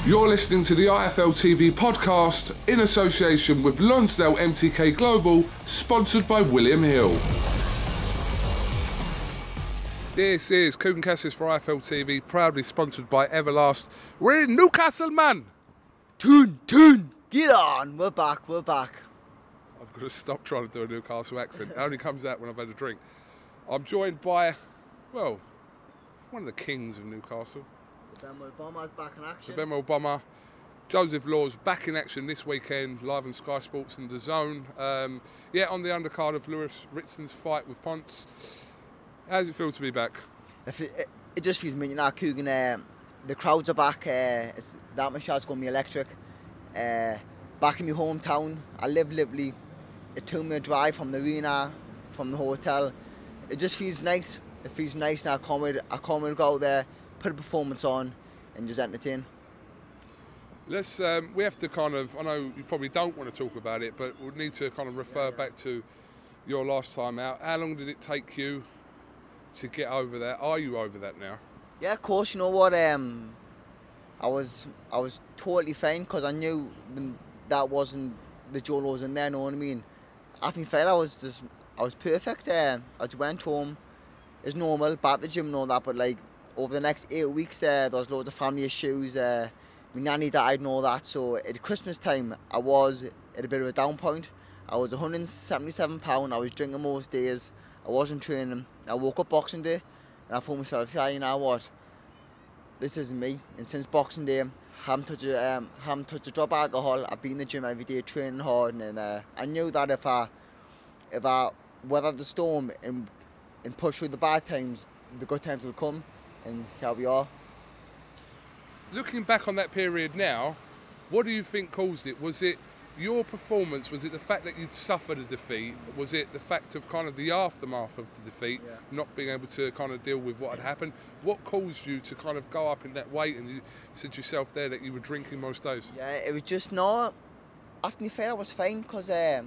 You're listening to the IFL TV podcast in association with Lonsdale MTK Global, sponsored by William Hill. This is Kugan Cassius for IFL TV, proudly sponsored by Everlast. We're in Newcastle, man! Toon, get on, we're back. I've got to stop trying to do a Newcastle accent. It only comes out when I've had a drink. I'm joined by, well, one of the kings of Newcastle. The Benwell Bombers back in action. The Benwell Bomber. Joseph Laws back in action this weekend, live on Sky Sports and The Zone. On the undercard of Lewis Ritson's fight with Ponce. How does it feel to be back? It just feels me, Kugan. The crowds are back. The atmosphere's going to be electric. Back in my hometown, I live Lively. A 2-minute drive from the arena, from the hotel. It just feels nice. It feels nice, and I can't wait to go out there, put a performance on, and just entertain. Let's. We have to kind of. I know you probably don't want to talk about it, but we'll need to kind of refer back to your last time out. How long did it take you to get over that? Are you over that now? Yeah, of course. You know what? I was totally fine because I knew that wasn't the Joe Laws in there. Know what I mean? After my fight, I was perfect. I just went home. It's normal, back at the gym and all that, but like over the next 8 weeks, there was loads of family issues. My nanny died and all that, so at Christmas time, I was at a bit of a down point. I was 177 pounds. I was drinking most days. I wasn't training. I woke up Boxing Day, and I thought myself, yeah, you know what? This isn't me. And since Boxing Day, haven't touched a drop of alcohol. I've been in the gym every day, training hard, and I knew that if I weathered the storm and push through the bad times, the good times will come, and here we are. Looking back on that period now, what do you think caused it? Was it your performance? Was it the fact that you'd suffered a defeat? Was it the fact of kind of the aftermath of the defeat, not being able to kind of deal with what had happened? What caused you to kind of go up in that weight? And you said yourself there that you were drinking most days. Yeah, it was just not. After my fight, I was fine because I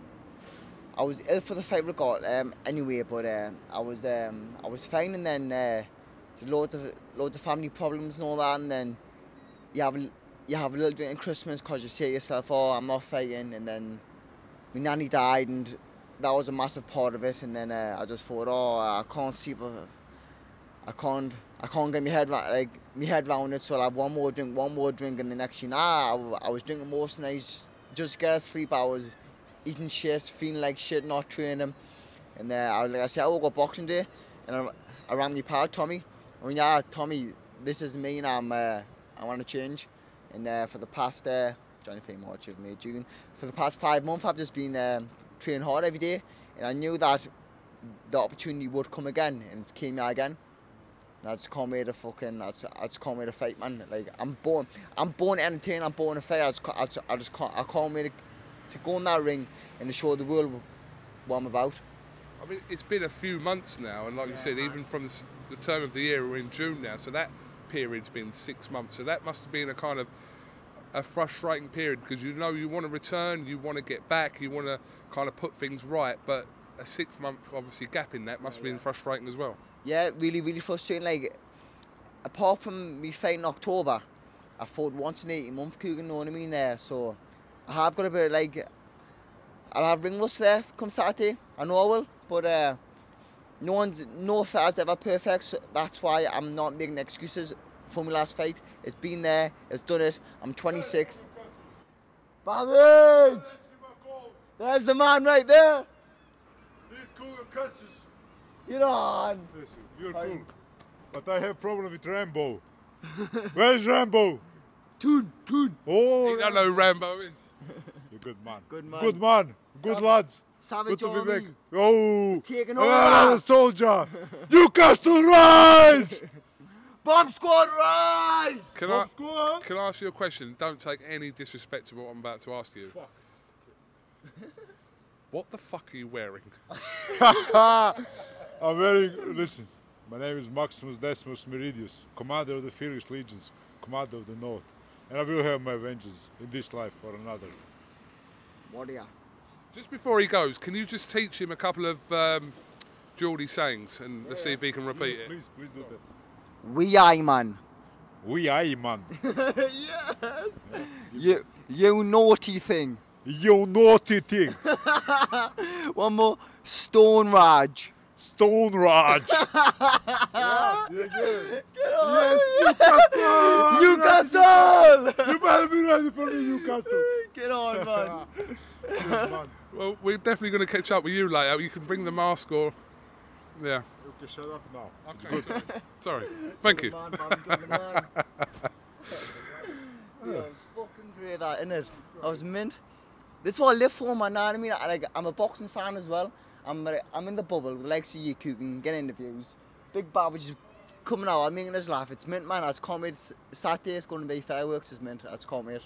was ill for the fight regard anyway, but I was fine, and then loads of family problems and all that, and then you have a little drink at Christmas because you say to yourself, oh, I'm not fighting, and then my nanny died, and that was a massive part of it, and then I just thought, oh, I can't sleep, I can't get my head around it, so I'll have one more drink, and the next thing, I was drinking most nights just to get sleep. I was eating shit, feeling like shit, not training, and like I said, I woke up Boxing Day, and I rang my pal Tommy. I mean, yeah, Tommy, this is me, and I want to change. And for the past, January, March, May, June, for the past 5 months, I've just been training hard every day, and I knew that the opportunity would come again, and it's came here again. And I just can't wait to fight, man. Like I'm born to entertain. I'm born to fight. I can't wait to go in that ring and to show the world what I'm about. I mean, it's been a few months now, and like you said, even from the turn of the year, we're in June now, so that period's been 6 months. So that must have been a kind of a frustrating period, because you know you want to return, you want to get back, you want to kind of put things right, but a 6 month obviously gap in that must have been frustrating as well. Yeah, really, really frustrating. Like, apart from me fighting in October, I fought once in 18 months, Kugan, know what I mean there, so I have got a bit of, like, I'll have ring rust there come Saturday. I know I will, but no fighter's ever perfect, so that's why I'm not making excuses for my last fight. It's been there, it's done it. I'm 26. Bavage! There's the man right there. Get on. Listen, you're cool, but I have problem with Rambo. Where's Rambo? Toon. Oh, you don't know who Rambo is. You're good man. Good man. Good lads. Savage good to Army. be back. Oh, Taking over. another soldier. Newcastle rise! Bomb Squad rise! Can I ask you a question? Don't take any disrespect to what I'm about to ask you. Fuck. What the fuck are you wearing? I'm wearing, listen, my name is Maximus Decimus Meridius, commander of the Furious Legions, commander of the North, and I will have my vengeance in this life or another. Warrior. Just before he goes, can you just teach him a couple of Geordie sayings, and let's see if he can repeat it? Please do that. We are, man. We are, man. Yes. You naughty thing. You naughty thing. One more. Stone Raj. Stone Raj. Yes, Newcastle. You better be ready for me, Newcastle. Get on, man. Man. Well, we're definitely going to catch up with you later. You can bring the mask or... Yeah. Okay, shut up now. Okay, sorry. Thank you. Yeah, it was fucking great, that, innit? I was mint. This is what I live for, man. Know what I mean? I'm a boxing fan as well. I'm in the bubble with the likes of you, Coogan, getting interviews. Big Bab just coming out, I'm making us laugh. It's mint, man. As commented, Saturday it's going to be fireworks, it's mint. As comment.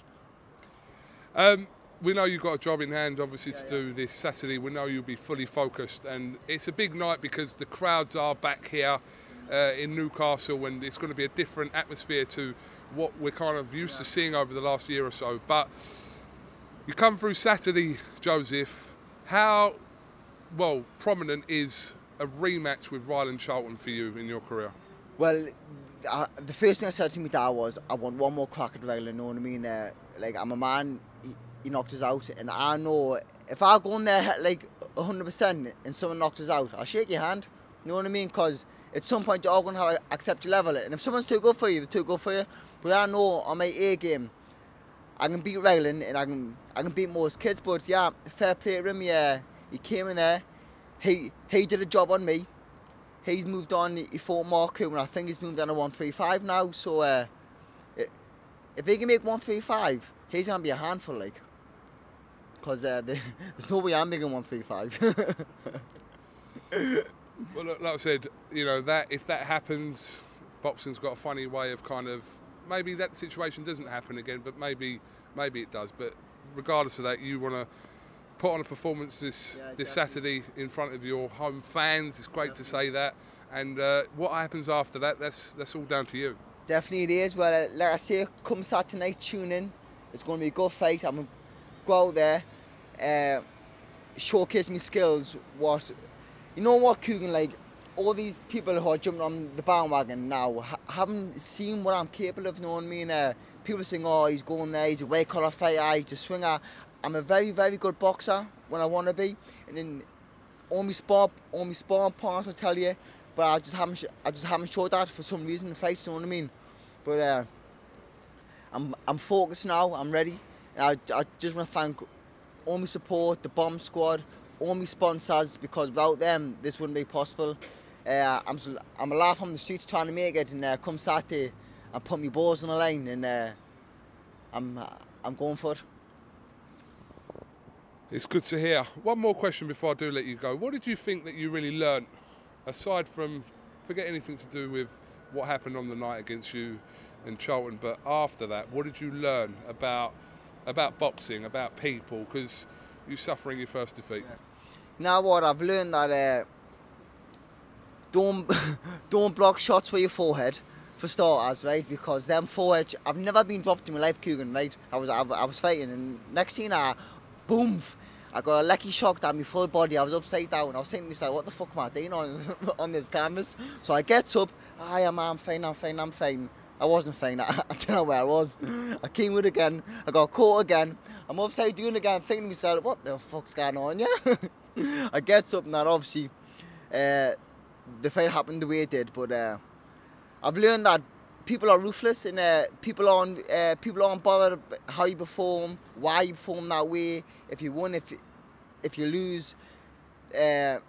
We know you've got a job in hand, obviously, to do this Saturday. We know you'll be fully focused, and it's a big night because the crowds are back here in Newcastle, and it's going to be a different atmosphere to what we're kind of used to seeing over the last year or so. But you come through Saturday, Joseph. How prominent is a rematch with Ryland Charlton for you in your career? Well, the first thing I said to my dad was, I want one more crack at Ryland, you know what I mean? I'm a man, he knocked us out, and I know if I go in there like 100% and someone knocks us out, I'll shake your hand, you know what I mean? Because at some point you're all going to have to accept your level, and if someone's too good for you, they're too good for you. But I know on my A game, I can beat Ryland and I can beat most kids. But yeah, fair play to him. Yeah, he came in there, he did a job on me. He's moved on. He fought Mark, and I think he's moved on to 135 now. So if he can make 135, he's gonna be a handful, like. Because there's no way I'm making 135. Well, look, like I said, you know, that if that happens, boxing's got a funny way of kind of, maybe that situation doesn't happen again, but maybe it does. But regardless of that, you want to put on a performance this Saturday in front of your home fans. It's great to say that. And what happens after that, that's all down to you. Definitely it is. Well, like I say, come Saturday night, tune in. It's going to be a good fight. I'm going to go out there, showcase my skills. You know what, Coogan, like, all these people who are jumping on the bandwagon now haven't seen what I'm capable of, you know what I mean? People saying, oh, he's going there, he's a white collar fighter, he's a swinger. I'm a very, very good boxer when I want to be. And then all my sparring partners will tell you, but I just haven't showed that for some reason in fights, you know what I mean? But I'm focused now, I'm ready. And I just want to thank all my support, the Bomb Squad, all my sponsors, because without them, this wouldn't be possible. I'm a laugh on the streets trying to make it, and come Saturday, and put my balls on the line, and I'm going for it. It's good to hear. One more question before I do let you go. What did you think that you really learnt, aside from, forget anything to do with what happened on the night against you and Charlton, but after that, what did you learn about boxing, about people, because you're suffering your first defeat? You know what, I've learned that don't block shots with your forehead, for starters, right? Because them forehead, I've never been dropped in my life, Coogan, right? I was fighting, and next thing boom, I got a lucky shock down my full body. I was upside down. I was thinking to myself, what the fuck am I doing on this canvas? So I get up, I'm fine. I wasn't fine. I don't know where I was. I came with again. I got caught again. I'm upside down again, thinking to myself, what the fuck's going on, yeah? I get up, and that obviously the fight happened the way it did. But I've learned that people are ruthless, and people aren't bothered how you perform, why you perform that way, if you win, if you lose. But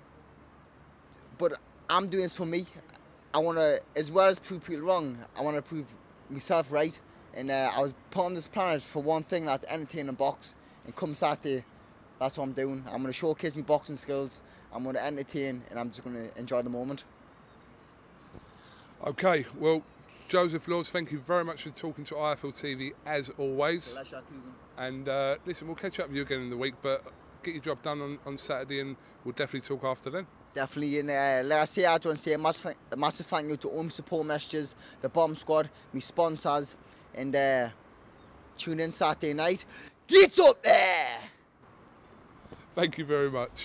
I'm doing this for me. I want to, as well as prove people wrong, I want to prove myself right. And I was put on this planet for one thing, that's entertain and box. And come Saturday, that's what I'm doing. I'm going to showcase my boxing skills, I'm going to entertain, and I'm just going to enjoy the moment. Okay, well, Joseph Lords, thank you very much for talking to IFL TV as always. Pleasure, and listen, we'll catch up with you again in the week, but get your job done on Saturday, and we'll definitely talk after then. Definitely, and like I say, I just want to say a massive thank you to all my support messages, the Bomb Squad, my sponsors, and tune in Saturday night. Get up there! Thank you very much.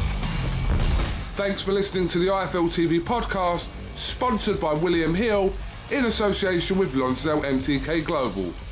Thanks for listening to the IFL TV podcast, sponsored by William Hill in association with Lonsdale MTK Global.